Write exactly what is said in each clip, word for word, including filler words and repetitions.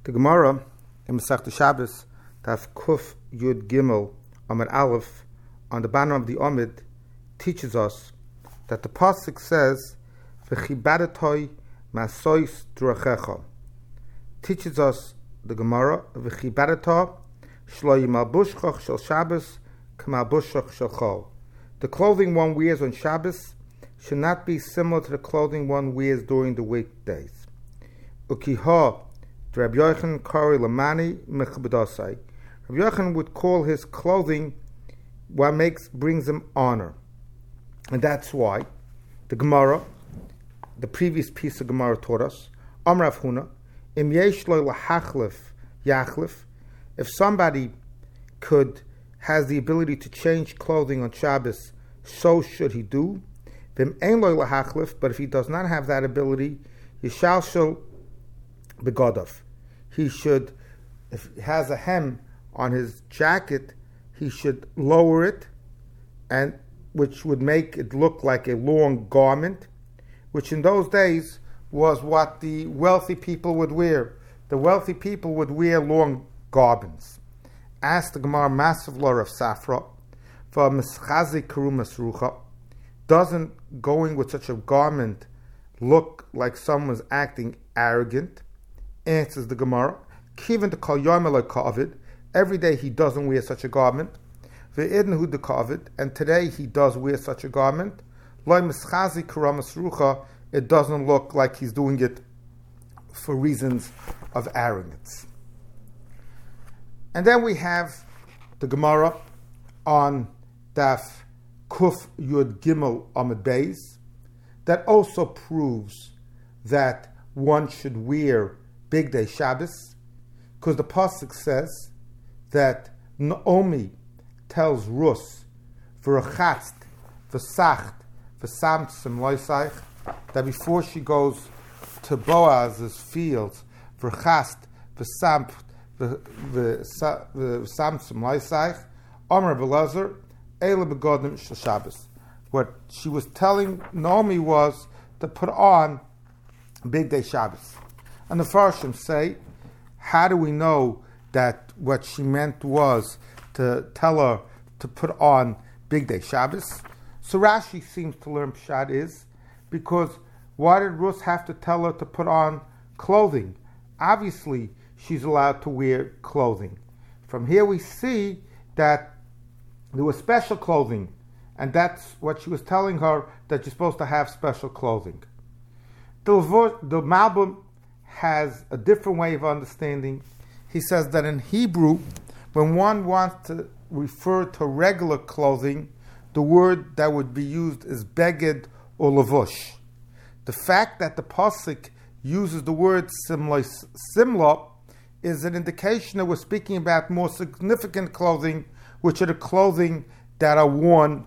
The Gemara in Masechta Shabbos, Taf Kuf Yud Gimel Amud Aleph, on the bottom of the Amud, teaches us that the pasuk says, "V'chibadatoi masois drachecha." Teaches us the Gemara, "V'chibadata shlo yimalbushchach shel Shabbos k'malbushchach shel Chol." The clothing one wears on Shabbos should not be similar to the clothing one wears during the weekdays. Ukiha, Rabbi Yochanan kari lamani mechbedasai. Rabbi Yochanan would call his clothing what makes brings him honor, and that's why the Gemara, the previous piece of Gemara taught us, Amar Rav Huna, im yesh lo lahachlif yachlif. If somebody could has the ability to change clothing on Shabbos, so should he do. Vim ein lo lahachlif, but if he does not have that ability, yishal shel begodav. He should, if he has a hem on his jacket, he should lower it, and which would make it look like a long garment, which in those days was what the wealthy people would wear. The wealthy people would wear long garments. Ask the Gemara Massive Law of Safra, for Mischazi Karu Masrucha, doesn't going with such a garment look like someone's acting arrogant? Answers the Gemara, Kivan to call Yarmelai Kavid, every day he doesn't wear such a garment. Ve'idn hu de Kavid, and today he does wear such a garment. Loi Mischazi Karu Masrucha, it doesn't look like he's doing it for reasons of arrogance. And then we have the Gemara on Daf Kuf Yud Gimel Amud Beis that also proves that one should wear Big Day Shabbos, because the pasuk says that Naomi tells Rus v'rachatzt v'sacht v'samtzim loisaich, that before she goes to Boaz's fields, v'rachatzt v'samt v'samtzim loisaich, Amar B'Lezer Eila begodim shel Shabbos. What she was telling Naomi was to put on Big Day Shabbos. And the Farshim say, how do we know that what she meant was to tell her to put on Big Day Shabbos? So Rashi seems to learn Pshat is, because why did Rus have to tell her to put on clothing? Obviously, she's allowed to wear clothing. From here we see that there was special clothing, and that's what she was telling her, that you're supposed to have special clothing. The, the Malbim has a different way of understanding. He says that in Hebrew, when one wants to refer to regular clothing, the word that would be used is beged or lavush. The fact that the pasuk uses the word simla, simla is an indication that we're speaking about more significant clothing, which are the clothing that are worn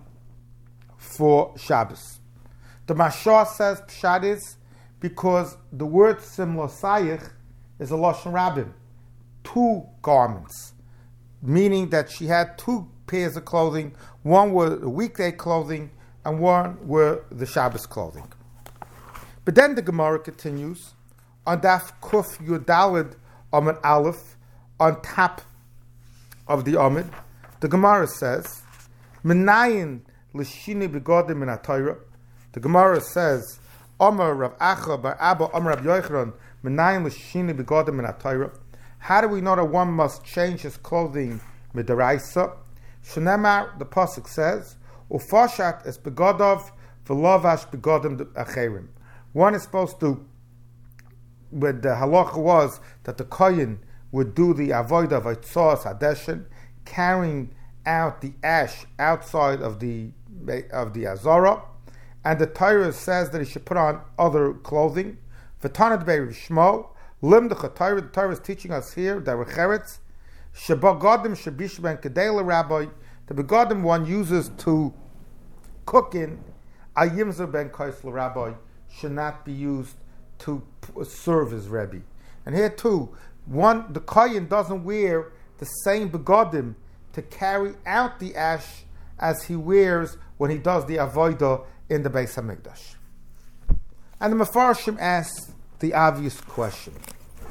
for Shabbos. The Mashah says Pshat is because the word simla sayich is a lashon rabim, two garments, meaning that she had two pairs of clothing. One were the weekday clothing, and one were the Shabbos clothing. But then the Gemara continues on Daf Kuf Yudalid Amud Aleph, on top of the Amud. The Gemara says, "Menayin l'shini begodim min haTorah." The Gemara says, "Amar Rav Acha bar Abba Amar Rav Yochanan, menayin l'shini begodim min haTorah." How do we know that one must change his clothing midaraisa? Shnemar, the pasuk says, "Ufashat es begodov v'lovash begodim acherim." One is supposed to, but the halacha was that the kohen would do the avodah of Eitzos Hadeshin, carrying out the ash outside of the of the Azara, and the Torah says that he should put on other clothing. V'tanad be'Rav Shmuel limdach Torah. The Torah is teaching us here that recheretz shebagodim shabish ben kedei rabbi. The begodim one uses to cook in ayimzer ben kais rabbi should not be used to serve as Rebbe. And here too, one the kohen doesn't wear the same begodim to carry out the ash as he wears when he does the avodah in the Beis Hamikdash. And the Mefarshim asks the obvious question: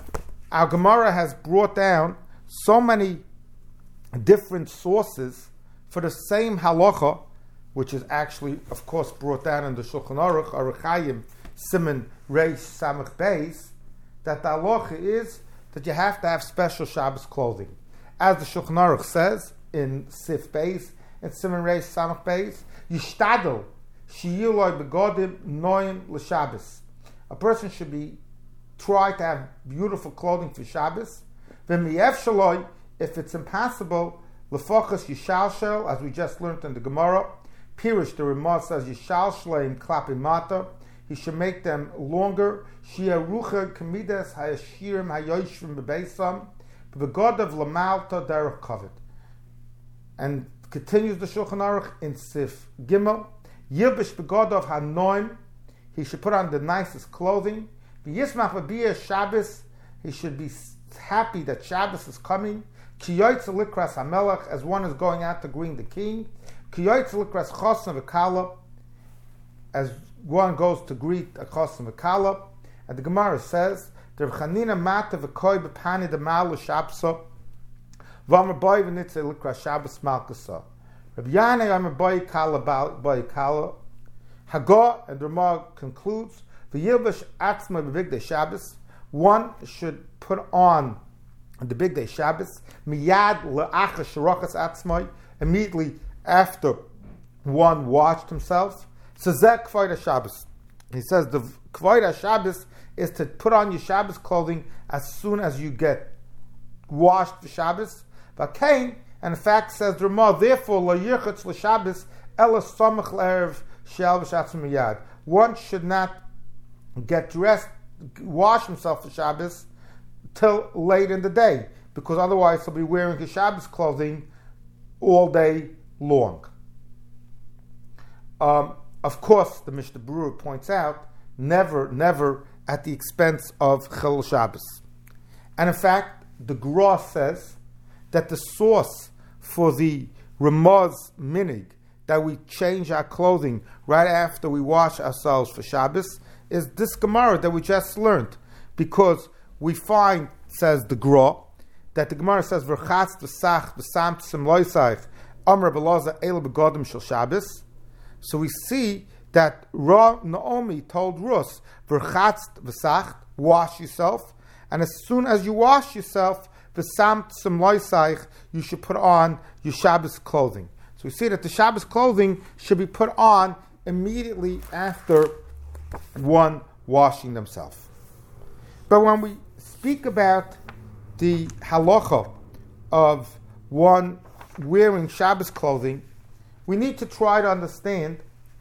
our Gemara has brought down so many different sources for the same halacha, which is actually, of course, brought down in the Shulchan Aruch, Aruch Chaim, Siman Reish Samach Beis, that the halacha is that you have to have special Shabbos clothing. As the Shulchan Aruch says in Sif Beis, in Siman Reish Samach Beis, Yishtadel sheyiloi begodim noim l'Shabbos. A person should be try to have beautiful clothing for Shabbos. V'miyef shaloi, if it's impossible, l'fochas yishalshel, as we just learned in the Gemara. Pirish, the Ramah says yishal shleim klapim mata. He should make them longer. Shia rucha kamidas hayashirim hayoshvim bebeisam begodav lamalta derech kavod. And continues the Shulchan Aruch in Sif Gimel. Yilbish begodav hanoim. He should put on the nicest clothing. V'yismach v'biyah Shabbos. He should be happy that Shabbos is coming. Ki yoytze likras hamelech, as one is going out to greet the king. Ki yoytze likras chosn v'kala, as one goes to greet a chosn v'kala. And the Gemara says, "Der Chanina mata v'koi b'pani d'mal l'shabso, v'amar boy v'nitze likras Shabbos malkasa. Rabbi Yanai amar boy kala boy kala. Hagah," and the Ramah concludes, "V'yilbash atzma b'bigdei Shabbos." One should put on the big day Shabbos, miyad le'achar shirachas atzmai, immediately after one washed himself. Sezeh k'void Shabbos. He says the k'void Shabbos is to put on your Shabbos clothing as soon as you get washed for Shabbos. V'kein, and in fact says the Ramah, therefore lo yirchatz l'Shabbos ela samach l'erev shel v'shatzim miyad. One should not get dressed, wash himself for Shabbos till late in the day, because otherwise he'll be wearing his Shabbos clothing all day long. Um, of course, the Mishnah Berurah points out, never, never at the expense of Chilul Shabbos. And in fact, the Gra says that the source for the Ramah's minig, that we change our clothing right after we wash ourselves for Shabbos, is this Gemara that we just learned, because we find, says the Gra, that the Gemara says v'chatz v'sach v'samt simloisach amar b'loza ela begodim shel Shabbos. So we see that Ra Naomi told Rus v'chatz v'sach, wash yourself, and as soon as you wash yourself v'samt simloisach, you should put on your Shabbos clothing. So we see that the Shabbos clothing should be put on immediately after one washing themselves. But when we speak about the halacha of one wearing Shabbos clothing, we need to try to understand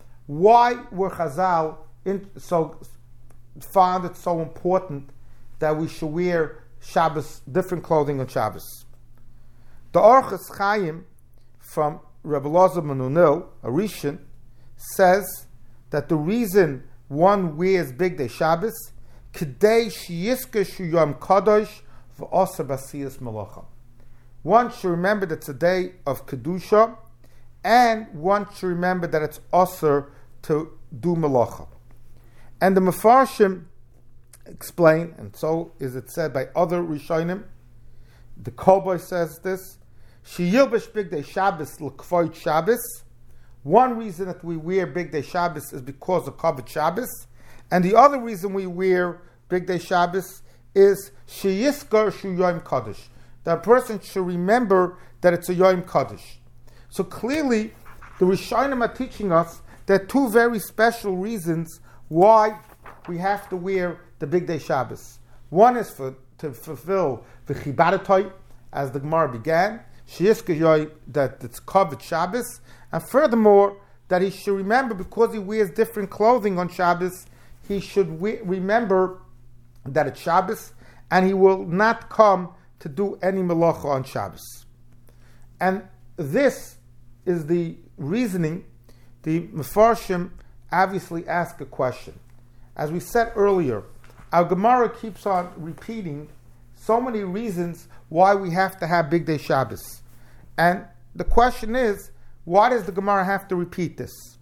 why were Chazal in, so found it so important that we should wear Shabbos, different clothing on Shabbos. The Orchos Chaim from Rebbe Elazar ben Unil, a Rishon, says that the reason one wears Big Day Shabbos, Kedei sheyizkeshu yom kadosh v'oser b'asiyas malacha. One should remember that it's a day of kedusha, and one should remember that it's osir to do malacha. And the Mefarshim explain, and so is it said by other Rishonim. The Kolboy says this: Sheyilbesh Big Day Shabbos l'kvoid Shabbos. One reason that we wear Big Day Shabbos is because of Kavod Shabbos, and the other reason we wear Big Day Shabbos is sheyiskar shu Yom Kaddish. That a person should remember that it's a Yom Kaddish. So clearly, the Rishonim are teaching us there are two very special reasons why we have to wear the Big Day Shabbos. One is for to fulfill the Chibadatoi, as the Gemara began, sheyiskar Yom, that it's Kavod Shabbos. And furthermore, that he should remember, because he wears different clothing on Shabbos, he should we- remember that it's Shabbos, and he will not come to do any melacha on Shabbos. And this is the reasoning. The Mefarshim obviously ask a question. As we said earlier, our Gemara keeps on repeating so many reasons why we have to have Big Day Shabbos. And the question is, why does the Gemara have to repeat this?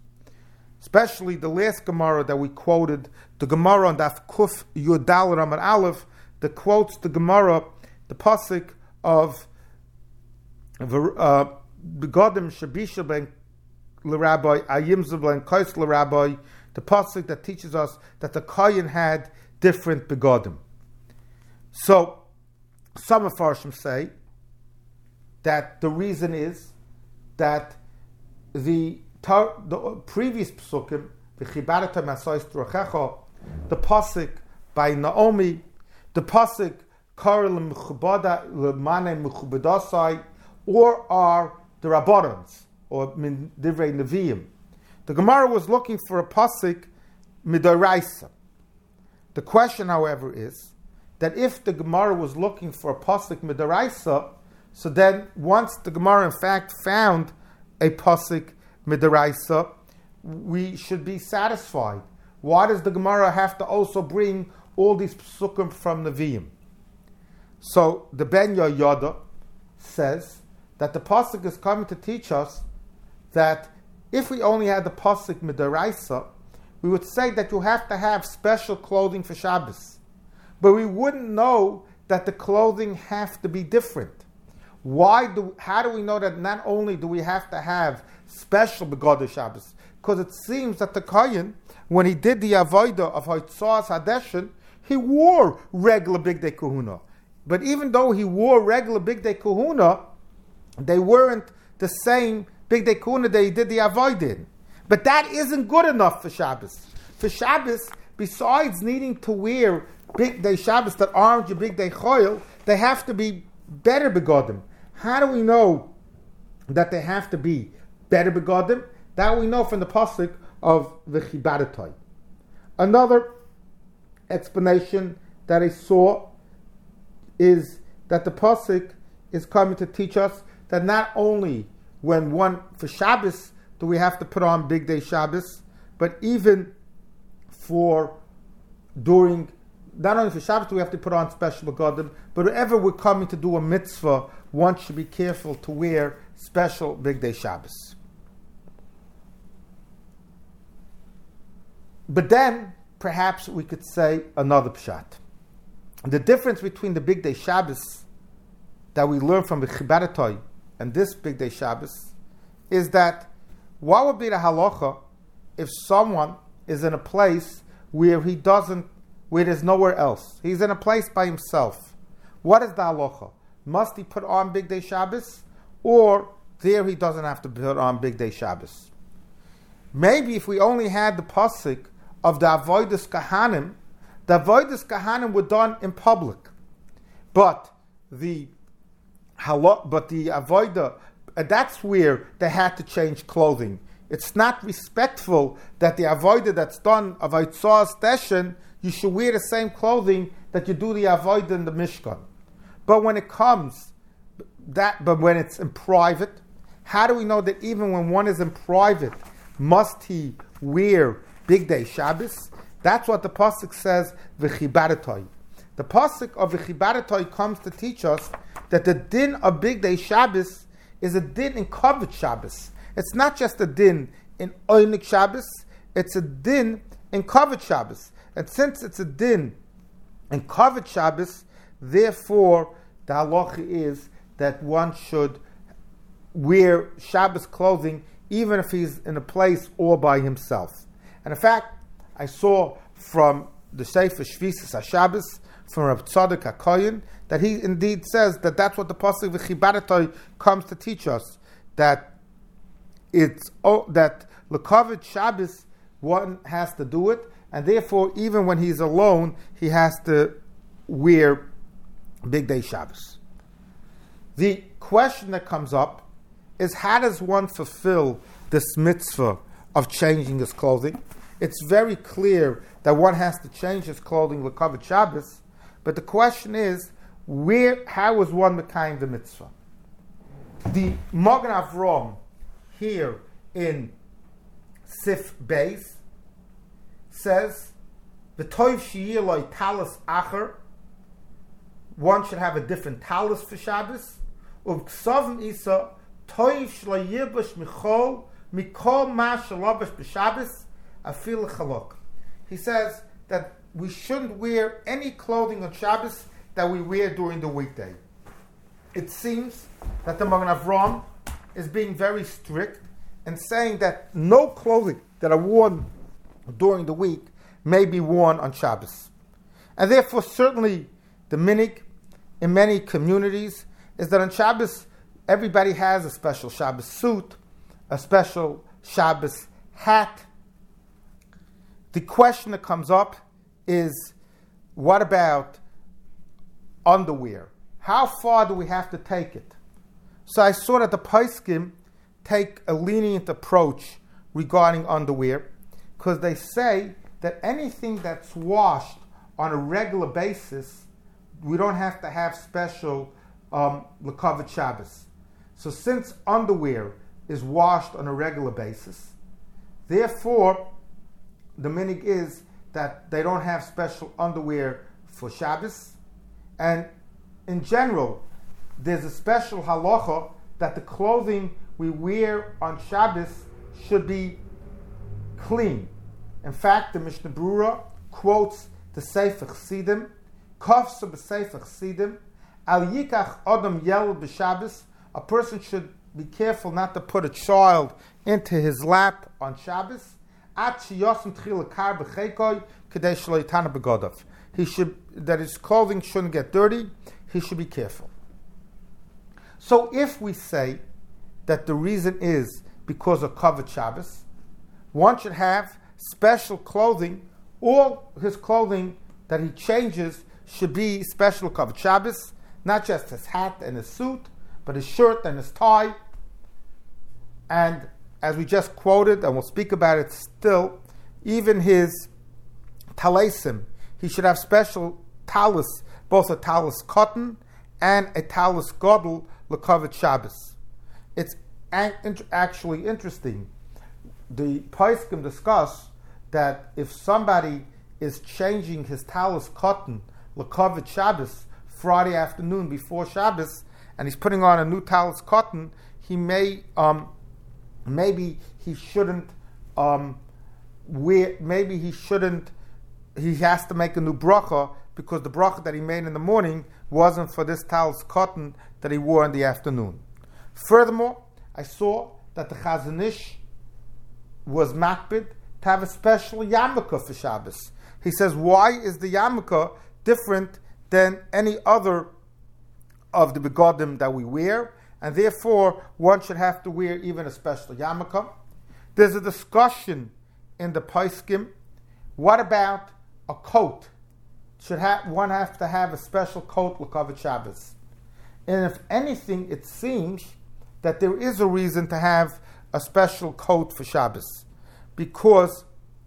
Especially the last Gemara that we quoted, the Gemara on Daf Kuf Yudal Ramad Aleph, that quotes the Gemara, the pasuk of Begodim Shabisha ben l'Rabbi Ayimza ben Kais l'Rabbi, the pasuk that teaches us that the Kohen had different begodim. So some of Farshim say that the reason is that the, the previous psukim, the Chibarata Masais Drochecha, the pasuk by Naomi, the pasuk Karel Mechubada Lemane Mechubadasai, or are the Rabbanans, or Min Divrei Neviim. The Gemara was looking for a pasuk Midoraisa. The question, however, is that if the Gemara was looking for a pasuk Midoraisa, so then once the Gemara in fact found a pasuk Midoraisa, we should be satisfied. Why does the Gemara have to also bring all these psukim from Nevi'im? So the Ben Yoyada says that the pasuk is coming to teach us that if we only had the pasuk Midoraisa, we would say that you have to have special clothing for Shabbos. But we wouldn't know that the clothing have to be different. Why do? How do we know that not only do we have to have special Begod Shabbos? Because it seems that the Kohen, when he did the Avodah of Hotzas Hadeshin, he wore regular Bigdei Kahuna. But even though he wore regular Bigdei Kahuna, they weren't the same Bigdei Kahuna that he did the Avodah in. But that isn't good enough for Shabbos. For Shabbos, besides needing to wear Bigdei Shabbos that aren't your Bigdei Choil, they have to be better begodim. How do we know that they have to be better begodim? That we know from the pasuk of the Chibaratoi. Another explanation that I saw is that the pasuk is coming to teach us that not only when one for Shabbos do we have to put on Bigdei Shabbos, but even for during, not only for Shabbos do we have to put on special begodim, but whenever we're coming to do a mitzvah, one should be careful to wear special Bigdei Shabbos. But then, perhaps we could say another pshat. The difference between the Bigdei Shabbos that we learn from the Chibaratoi and this Bigdei Shabbos is that what would be the halacha if someone is in a place where he doesn't, where there's nowhere else? He's in a place by himself. What is the halacha? Must he put on Bigdei Shabbos, or there he doesn't have to put on Bigdei Shabbos? Maybe if we only had the pasuk of the Avodas Kahanim, the Avodas Kahanim were done in public, but the halot, but the Avodah, that's where they had to change clothing. It's not respectful that the Avodah that's done of Eitzah Station, you should wear the same clothing that you do the Avodah in the Mishkan. But when it comes that, but when it's in private, how do we know that even when one is in private, must he wear Bigdei Shabbos? That's what the pasuk says. V'chibaratoi. The pasuk of V'chibaratoi comes to teach us that the din of Bigdei Shabbos is a din in Kavod Shabbos. It's not just a din in Oynik Shabbos, it's a din in Kavod Shabbos. And since it's a din in Kavod Shabbos, therefore the halacha is that one should wear Shabbos clothing even if he's in a place all by himself. And in fact, I saw from the Sefer Shvisas HaShabbos, from Reb Tzadok HaKohen, that he indeed says that that's what the pasuk V'chibaratoi comes to teach us, that it's oh, that L'kavod Shabbos one has to do it, and therefore even when he's alone, he has to wear Bigdei Shabbos. The question that comes up is, how does one fulfill this mitzvah of changing his clothing? It's very clear that one has to change his clothing L'kavod Shabbos, but the question is, where? How is one mekayim the mitzvah? The Magen Avraham here in Sif Beis says, "V'toiv sheyeh lo talis acher." One should have a different talis for Shabbos. Uv'ksavim isa toiv shlo yibash michol mikol ma shalabash b'Shabbos afil chalok. He says that we shouldn't wear any clothing on Shabbos that we wear during the weekday. It seems that the Magen Avraham is being very strict and saying that no clothing that are worn during the week may be worn on Shabbos. And therefore, certainly, the minhag in many communities is that on Shabbos, everybody has a special Shabbos suit, a special Shabbos hat. The question that comes up is, what about underwear? How far do we have to take it? So I saw that the Poskim take a lenient approach regarding underwear, because they say that anything that's washed on a regular basis, we don't have to have special um, L'Kavod Shabbos. So since underwear is washed on a regular basis, therefore the minhag is that they don't have special underwear for Shabbos. And in general, there's a special halacha that the clothing we wear on Shabbos should be clean. In fact, the Mishnah Brura quotes the Sefer Chassidim, Kofsa b'Sefer Chassidim, Al Yikach Adam Yel b'Shabbos. A person should be careful not to put a child into his lap on Shabbos. At sheyosem tchila kar b'cheikoy kedei shelo yitana b'godav. He should, that his clothing shouldn't get dirty. He should be careful. So if we say that the reason is because of Kavod Shabbos, one should have special clothing. All his clothing that he changes should be special Kavod Shabbos, not just his hat and his suit, but his shirt and his tie. And as we just quoted, and we'll speak about it still, even his talesim, he should have special talus, both a talus cotton and a talus godel L'Kavod Shabbos. It's actually interesting. The Poskim discuss that if somebody is changing his talus cotton L'Kavod Shabbos Friday afternoon before Shabbos, and he's putting on a new talus cotton, he may um, maybe he shouldn't um, wear. Maybe he shouldn't. He has to make a new bracha because the bracha that he made in the morning wasn't for this talus cotton that he wore in the afternoon. Furthermore, I saw that the Chazon Ish was makbid to have a special yarmulke for Shabbos. He says, why is the yarmulke different than any other of the begodim that we wear? And therefore, one should have to wear even a special yarmulke. There's a discussion in the Poskim. What about a coat? Should have, one have to have a special coat L'Kavod Shabbos? And if anything, it seems that there is a reason to have a special coat for Shabbos. Because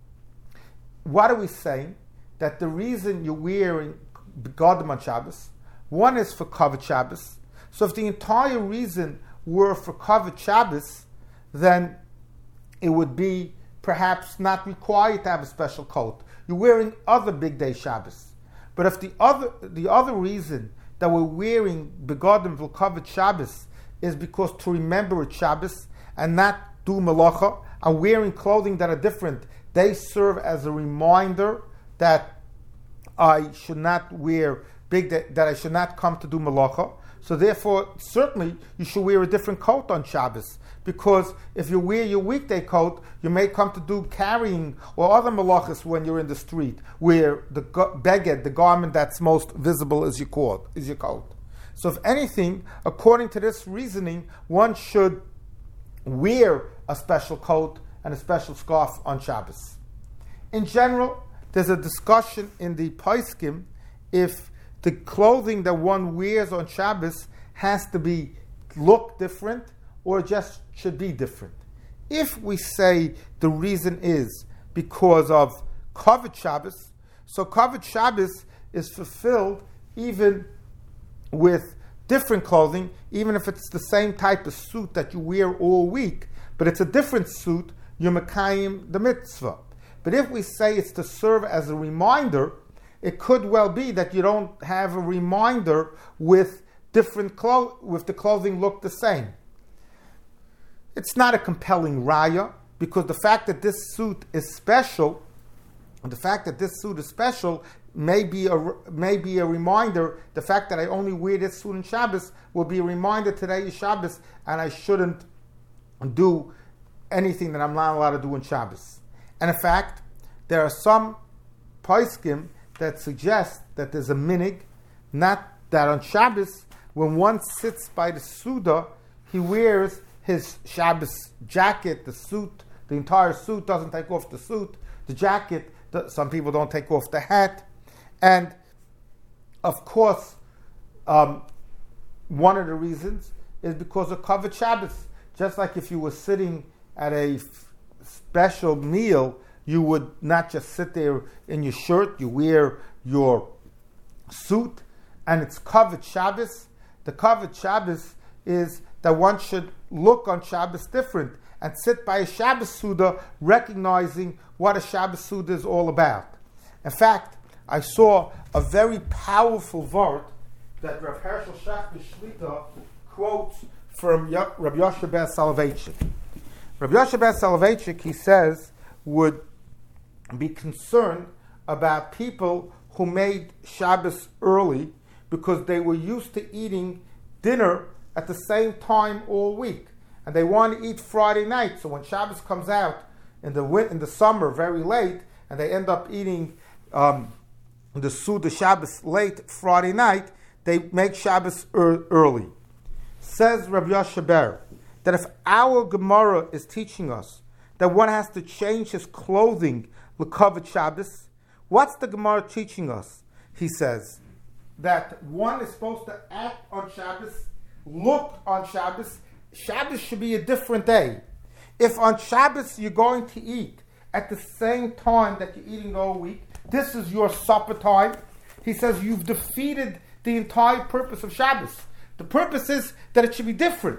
what are we saying? That the reason you're wearing begodim on Shabbos, one is for Kavod Shabbos. So if the entire reason were for Kavod Shabbos, then it would be perhaps not required to have a special coat. You're wearing other big day Shabbos. But if the other the other reason that we're wearing begodim for Kavod Shabbos is because to remember it's Shabbos and not do melacha, and wearing clothing that are different, they serve as a reminder that I should not wear big day, that I should not come to do melacha. So therefore, certainly, you should wear a different coat on Shabbos. Because if you wear your weekday coat, you may come to do carrying or other malachas when you're in the street, where the beged, the garment that's most visible, is your coat. Is your coat. So if anything, according to this reasoning, one should wear a special coat and a special scarf on Shabbos. In general, there's a discussion in the Poskim if the clothing that one wears on Shabbos has to be look different or just should be different. If we say the reason is because of Kavod Shabbos, so Kavod Shabbos is fulfilled even with different clothing, even if it's the same type of suit that you wear all week, but it's a different suit, you're mekayim the mitzvah. But if we say it's to serve as a reminder, it could well be that you don't have a reminder with different clo- with the clothing look the same. It's not a compelling raya, because the fact that this suit is special the fact that this suit is special may be a may be a reminder. The fact that I only wear this suit in Shabbos will be a reminder today is Shabbos, and I shouldn't do anything that I'm not allowed to do in Shabbos. And in fact, there are some poskim that suggest that there's a minig, not that on Shabbos, when one sits by the Suda, he wears his Shabbos jacket, the suit, the entire suit, doesn't take off the suit, the jacket, the, some people don't take off the hat. And of course, um, one of the reasons is because of covered Shabbos. Just like if you were sitting at a f- special meal, you would not just sit there in your shirt, you wear your suit, and it's covered Shabbos. The covered Shabbos is that one should look on Shabbos different and sit by a Shabbos Suda recognizing what a Shabbos Suda is all about. In fact, I saw a very powerful word that Rav Hershel Schachter Shlita quotes from Rabbi Yoshe Ber Soloveitchik. Rabbi Yoshe Ber Soloveitchik, he says, would be concerned about people who made Shabbos early because they were used to eating dinner at the same time all week, and they want to eat Friday night. So when Shabbos comes out in the in the summer very late, and they end up eating um, the Suda Shabbos late Friday night, they make Shabbos er- early. Says Rabbi Yoshe Ber that if our Gemara is teaching us that one has to change his clothing l'kavod Shabbos, what's the Gemara teaching us? He says that one is supposed to act on Shabbos, look on Shabbos. Shabbos should be a different day. If on Shabbos you're going to eat at the same time that you're eating all week, this is your supper time, he says you've defeated the entire purpose of Shabbos. The purpose is that it should be different.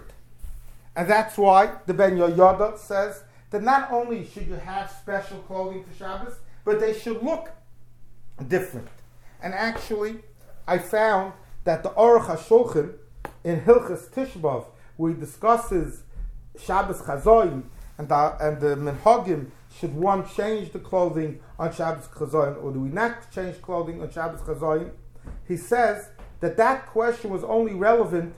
And that's why the Ben Yoyada says that not only should you have special clothing for Shabbos, but they should look different. And actually, I found that the Aruch HaShulchan in Hilchas Tisha B'Av, where he discusses Shabbos Chazoyin and the, and the Minhagim, should one change the clothing on Shabbos Chazoyin or do we not change clothing on Shabbos Chazoyin? He says that that question was only relevant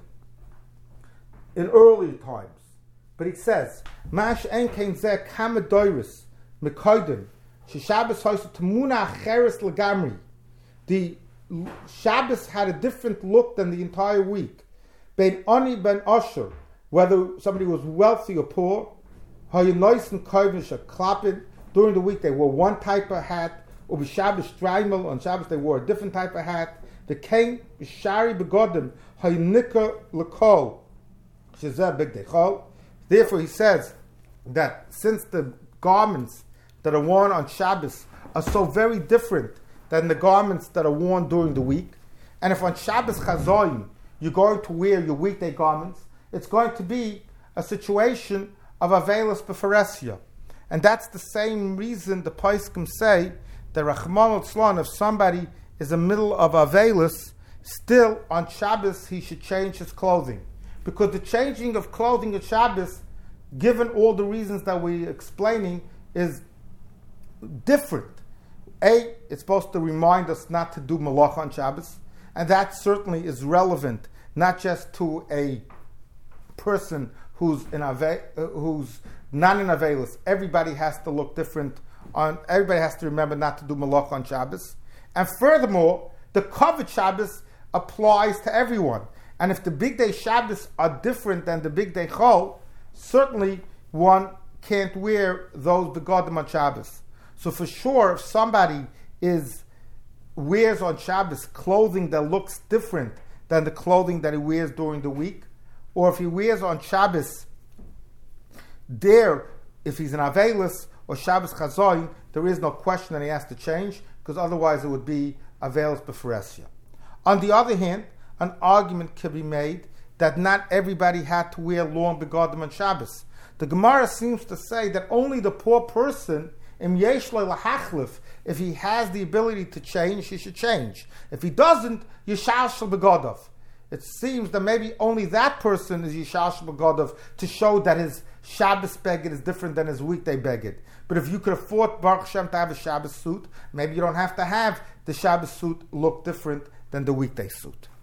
in earlier times. But he says, Mash en kein zeh kama doiris mekoidim she Shabbos hoised tamuna acheres legamri. The Shabbos had a different look than the entire week. Ben ani ben osher, whether somebody was wealthy or poor, hayonois and kovish or klappin. During the week they wore one type of hat, or be Shabbos streimel, on Shabbos they wore a different type of hat. The king b'shari begodim hayonika lekol shezeh big dechol. Therefore, he says that since the garments that are worn on Shabbos are so very different than the garments that are worn during the week, and if on Shabbos Chazoyin you're going to wear your weekday garments, it's going to be a situation of Avelis B'Pharesia. And that's the same reason the Poskim say that Rachmana litzlan, if somebody is in the middle of Avelis, still on Shabbos he should change his clothing. Because the changing of clothing at Shabbos, given all the reasons that we're explaining, is different. A, it's supposed to remind us not to do malacha on Shabbos, and that certainly is relevant, not just to a person who's in ave, uh, who's not in Avelis. Everybody has to look different. On everybody has to remember not to do malacha on Shabbos. And furthermore, the covered Shabbos applies to everyone. And if the big day Shabbos are different than the big day Chol, certainly one can't wear those begodim on Shabbos. So for sure, if somebody is wears on Shabbos clothing that looks different than the clothing that he wears during the week, or if he wears on Shabbos there, if he's in Avelis or Shabbos Chazoyin, there is no question that he has to change, because otherwise it would be Avelis B'Pharesia. On the other hand, an argument can be made that not everybody had to wear long begodim on Shabbos. The Gemara seems to say that only the poor person, im yesh lo lahachlif, if he has the ability to change, he should change. If he doesn't, yishal shel begodov. it seems that maybe only that person is Yishalsh Begodov to show that his Shabbos beged is different than his weekday beged. But if you could afford Baruch Hashem to have a Shabbos suit, maybe you don't have to have the Shabbos suit look different than the weekday suit.